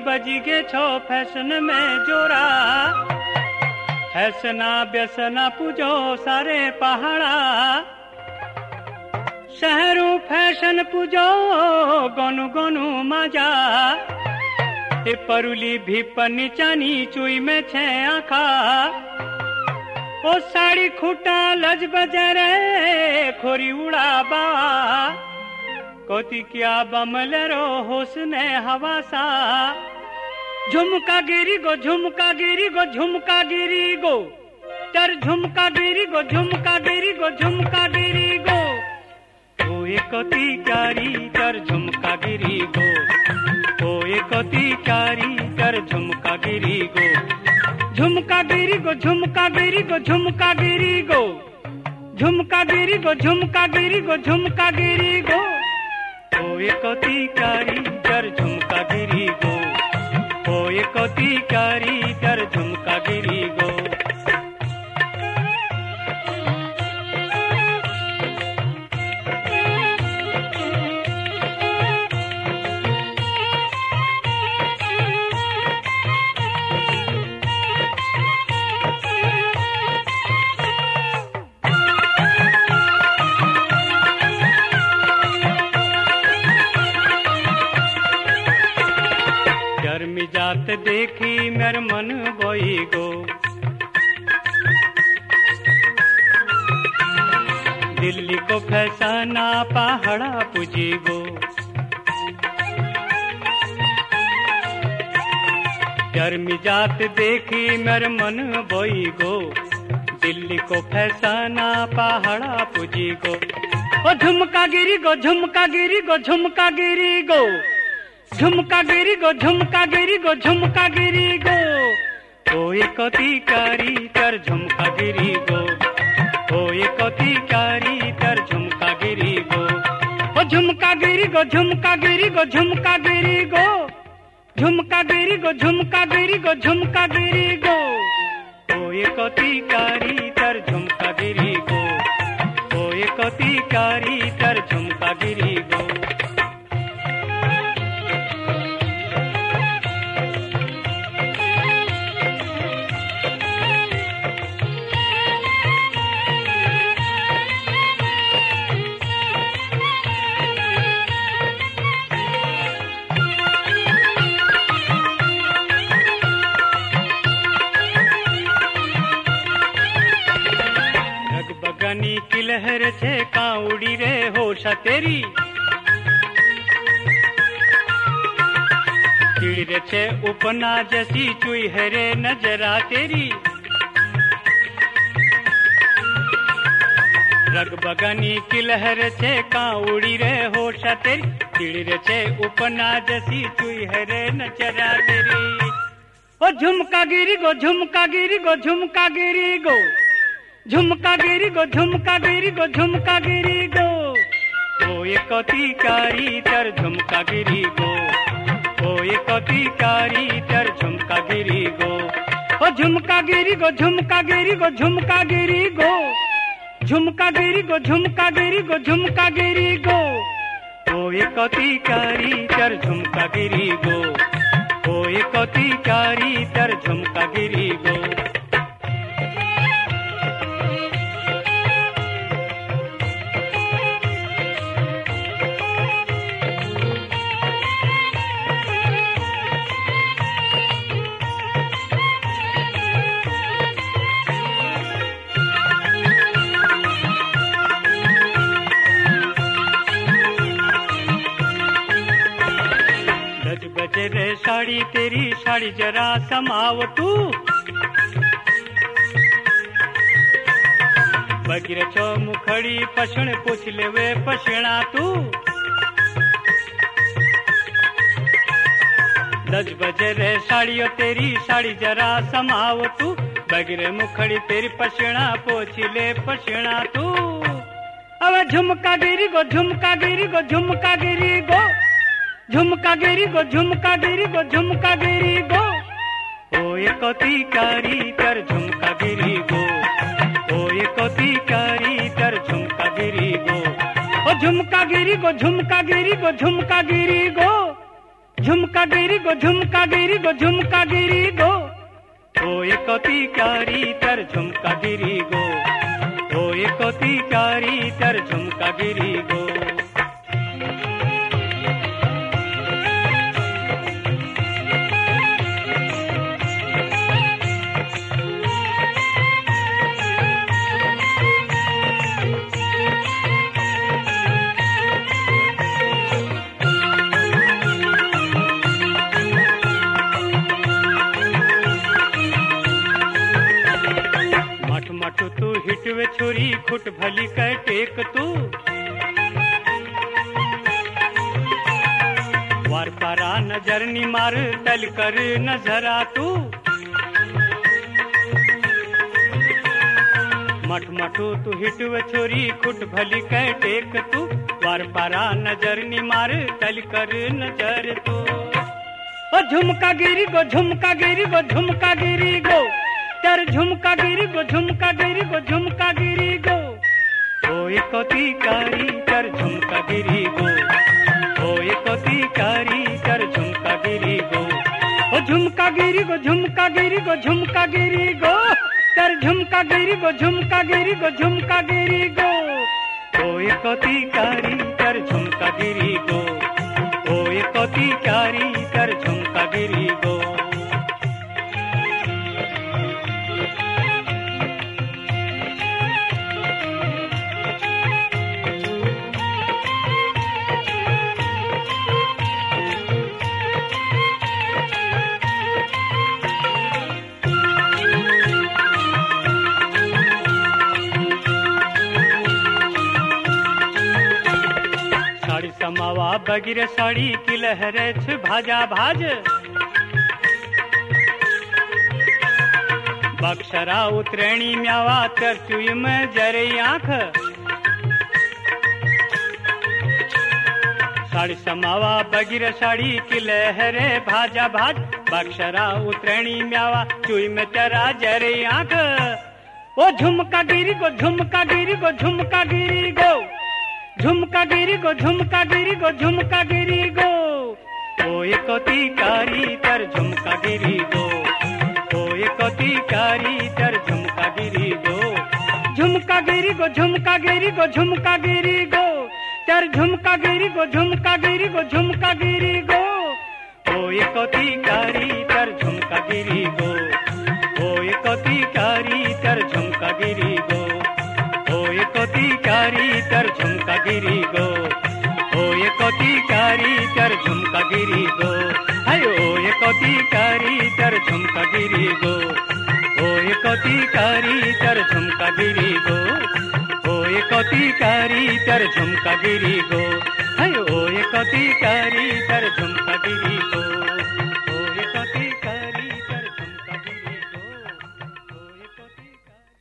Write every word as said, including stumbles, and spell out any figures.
बजी गे छो फैशन में जोरा, फैसना व्यसना पूजो सारे पहाड़ा, शहरों फैशन पूजो गोनु गोनु मजा, ए परुली भी पन्नी चानी चुई में छे आखा, ओ साड़ी खूटा लज बजरे खोरी उड़ा बा, कोती क्या बमलरो हुस्ने हवासा, झुमका गिरी गो झुमका गिरी गो झुमका गिरी गो, चर झुमका गिरी गो झुमका गिरी गो झुमका गिरी गो, ओए कोती क्यारी चर झुमका गिरी गो, ओए कोती क्यारी चर झुमका गिरी गो, झुमका गिरी गो झुमका गिरी गो झुमका गिरी गो, झुमका गिरी गो झुमका गिरी गो झुमका गिरी गो, ओए कोती क्यारी चर झुमका गिरी गो, ओए कोती क्यारी चर झुमका गिरी गो। जात देखी मेर मन बोई गो, दिल्ली को फैसाना पहाड़ा पुजी गो, गर्मी जात देखी मेर मन बोई गो, दिल्ली को फैसाना पहाड़ा पुजी गो, ओ झुमका गिरी गो झुमका गिरी गो झुमका गिरी गो, झुमका गिरी गो झुमका गिरी गो झुमका गिरी गो, ओए कोती कारी तर झुमका गिरी गो, ओए कोती कारी तर झुमका गिरी गो, ओ झुमका गिरी गो झुमका गिरी गो झुमका गिरी गो, झुमका गिरी गो झुमका गिरी गो झुमका गिरी गो, ओए कोती कारी तर झुमका गिरी गो, ओए कोती कारी तर झुमका गिरी गो। बगनी की लहर छे काउड़ी रे होशा तेरी, चिड़ छे उपना जैसी चुई है रे नजरा तेरी, रग बगनी की लहर छे काउड़ी रे होशा तेरी, चिड़ छे उपना जैसी चुई है रे नजरा तेरी, ओ झुमका गिरी गो झुमका गिरी गो झुमका गिरी गो, झुमका गिरी गो झुमका गिरी गो झुमका गिरी गो, ओए कोती कारी तर झुमका गिरी गो, ओए कोती कारी तर झुमका गिरी गो, ओ झुमका गिरी गो झुमका गिरी गो झुमका गिरी गो, झुमका गिरी गो झुमका गिरी गो झुमका गिरी गो, ओए कोती कारी तर झुमका गिरी गो, ओए कोती कारी तर झुमका गिरी गो। बजे रे साड़ी तेरी साड़ी जरा समाव तू, बगिर छो मुखड़ी पछण पूछ ले वे पछणा तू, दस बजे रे साड़ियों तेरी साड़ी जरा समाव तू, बगिर मुखड़ी तेरी पछणा पूछ ले पछणा तू, अब झुमका गिरी गो झुमका गिरी गो झुमका गिरी गो, झुमका गिरी गो झुमका गिरी गो झुमका गिरी गो, ओए कोती कारी तर झुमका गिरी गो, ओए कोती कारी तर झुमका गिरी गो, ओ झुमका गिरी गो झुमका गिरी गो झुमका गिरी गो, झुमका गिरी गो झुमका गिरी गो झुमका गिरी गो ओ एकती क्यारी तर झुमका गिरी गो ओ एकती क्यारी तर झुमका गिरी गो। मटू तू हिटवे छोरी खुट भली कै टेक तू वार पारा नजर निमार तल कर नजरा तू मठ मठू तू हिटवे छोरी खुट भली कै टेक तू वार पारा नजर निमार तल कर नजर तू। ओ झुमका गिरी गो झुमका गिरी गो झुमका गिरी गो तर झुमका गिरी गो झुमका गिरी गो झुमका गिरी गो ओ एकती क्यारी तर झुमका गिरी गो ओ एकती क्यारी तर झुमका गिरी गो। ओ झुमका गिरी गो झुमका गिरी गो झुमका गिरी गो तर झुमका गिरी गो झुमका गिरी गो झुमका गिरी गो ओ एकती क्यारी तर झुमका गिरी गो ओ एकती क्यारी तर झुमका गिरी गो। साड़ी समावा बगिर साड़ी की लहरे छ भाजा भाज बक्सरा उतरेणी म्यावा तरचुई में जरे आंख साड़ी समावा बगिर साड़ी की लहरे भाजा भाज बक्सरा उतरेणी म्यावा चुई में तेरा जरे आंख। ओ झुमका गिरी गो झुमका गिरी गो झुमका गिरी गो झुमका गिरी गो झुमका गिरी गो झुमका गिरी गो ओ एकती क्यारी तर झुमका गिरी गो ओ एकती क्यारी तर झुमका गिरी गो। झुमका गिरी गो झुमका गिरी गो झुमका गिरी गो तर झुमका गिरी गो झुमका गिरी गो झुमका गिरी गो ओ एकती क्यारी तर झुमका गिरी गो ओ एकती क्यारी तर झुमका गिरी गो ओ एकती क्यारी तर झुमका गिरी गो ओ एकती क्यारी तर झुमका गिरी गो हाय ओ एकती क्यारी तर झुमका गिरी गो ओ एकती क्यारी तर झुमका गिरी गो ओ एकती क्यारी तर झुमका गिरी गो हाय ओ एकती क्यारी तर झुमका